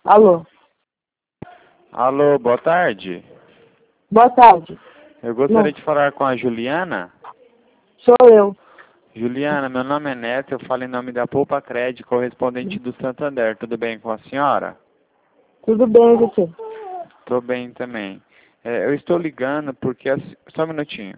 Alô? Alô, boa tarde. Boa tarde. Eu gostaria de falar com a Juliana. Sou eu. Juliana, meu nome é Neto, eu falo em nome da Poupa Crédito, correspondente do Santander. Tudo bem com a senhora? Tudo bem, e você? Estou bem também. Eu estou ligando porque... Só um minutinho.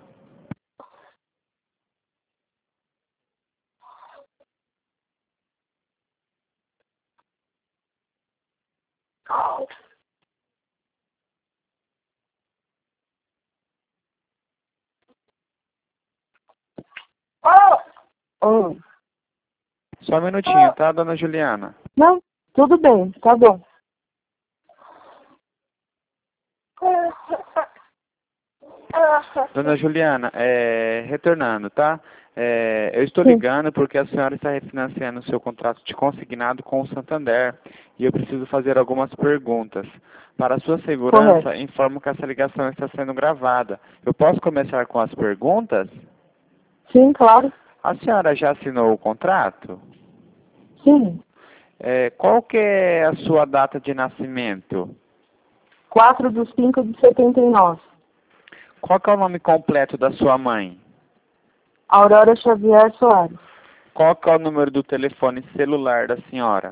Oi. Só um minutinho, tá, dona Juliana? Não, tudo bem, tá bom. Dona Juliana, retornando, tá? Eu estou Sim. ligando porque a senhora está refinanciando o seu contrato de consignado com o Santander e eu preciso fazer algumas perguntas. Para sua segurança, Correto. informo que essa ligação está sendo gravada. Eu posso começar com as perguntas? Sim, claro. A senhora já assinou o contrato? Sim. Qual que é a sua data de nascimento? 4/5/79. Qual que é o nome completo da sua mãe? Aurora Xavier Soares. Qual que é o número do telefone celular da senhora?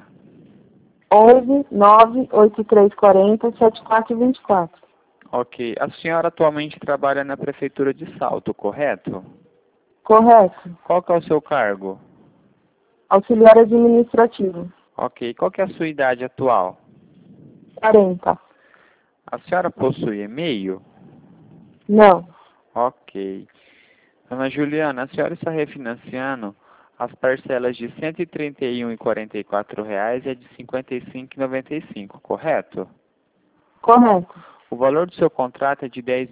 11-98340-7424. Ok. A senhora atualmente trabalha na Prefeitura de Salto, correto? Correto. Qual que é o seu cargo? Auxiliar administrativo. Ok. Qual que é a sua idade atual? 40. A senhora possui e-mail? Não. Ok. Dona Juliana, a senhora está refinanciando as parcelas de R$ 131,44 e a de R$ 55,95, correto? Correto. O valor do seu contrato é de R$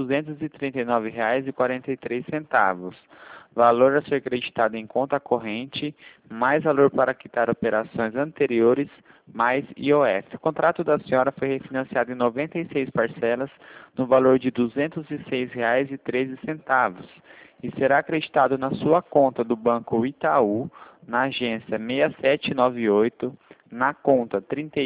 10.239,43. Valor a ser creditado em conta corrente, mais valor para quitar operações anteriores, mais IOF. O contrato da senhora foi refinanciado em 96 parcelas, no valor de R$ 206,13, e será acreditado na sua conta do Banco Itaú, na agência 6798, na conta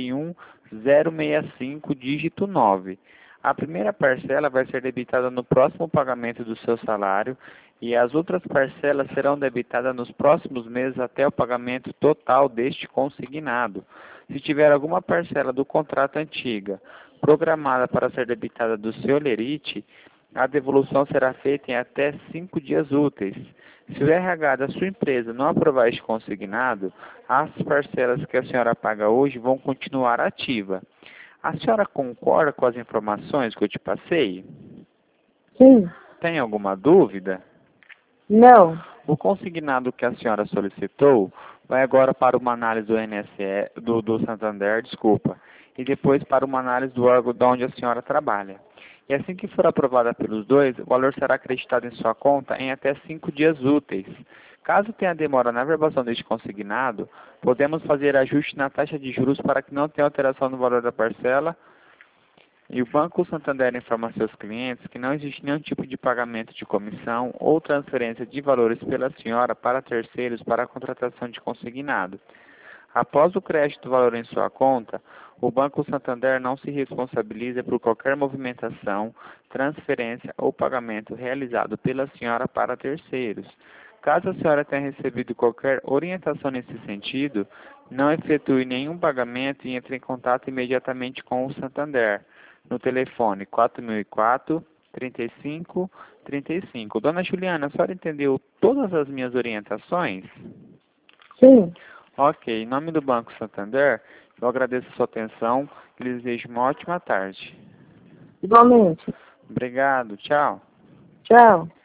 31065, dígito 9. A primeira parcela vai ser debitada no próximo pagamento do seu salário e as outras parcelas serão debitadas nos próximos meses até o pagamento total deste consignado. Se tiver alguma parcela do contrato antiga programada para ser debitada do seu lerite, a devolução será feita em até 5 dias úteis. Se o RH da sua empresa não aprovar este consignado, as parcelas que a senhora paga hoje vão continuar ativas. A senhora concorda com as informações que eu te passei? Sim. Tem alguma dúvida? Não. O consignado que a senhora solicitou vai agora para uma análise do INSS, do Santander, desculpa, e depois para uma análise do órgão de onde a senhora trabalha. E assim que for aprovada pelos dois, o valor será acreditado em sua conta em até 5 dias úteis. Caso tenha demora na verbação deste consignado, podemos fazer ajuste na taxa de juros para que não tenha alteração no valor da parcela. E o Banco Santander informa a seus clientes que não existe nenhum tipo de pagamento de comissão ou transferência de valores pela senhora para terceiros para a contratação de consignado. Após o crédito do valor em sua conta, o Banco Santander não se responsabiliza por qualquer movimentação, transferência ou pagamento realizado pela senhora para terceiros. Caso a senhora tenha recebido qualquer orientação nesse sentido, não efetue nenhum pagamento e entre em contato imediatamente com o Santander, no telefone 4004 35 35. Dona Juliana, a senhora entendeu todas as minhas orientações? Sim. Ok, em nome do Banco Santander, eu agradeço a sua atenção e lhe desejo uma ótima tarde. Igualmente. Obrigado, tchau. Tchau.